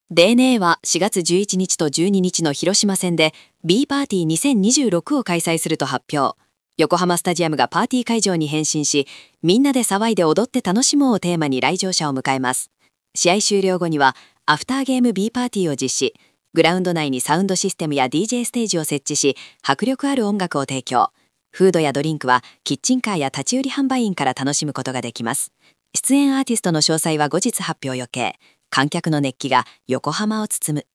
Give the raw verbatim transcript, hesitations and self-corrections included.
デーエヌエー はしがつじゅういちにちとじゅうににちの広島戦で B パーティーにせんにじゅうろくを開催すると発表。横浜スタジアムがパーティー会場に変身し、みんなで騒いで踊って楽しもうをテーマに来場者を迎えます。試合終了後にはアフターゲーム B パーティーを実施。グラウンド内にサウンドシステムや ディージェー ステージを設置し、迫力ある音楽を提供。フードやドリンクはキッチンカーや立ち売り販売員から楽しむことができます。出演アーティストの詳細は後日発表予定。観客の熱気が横浜を包む。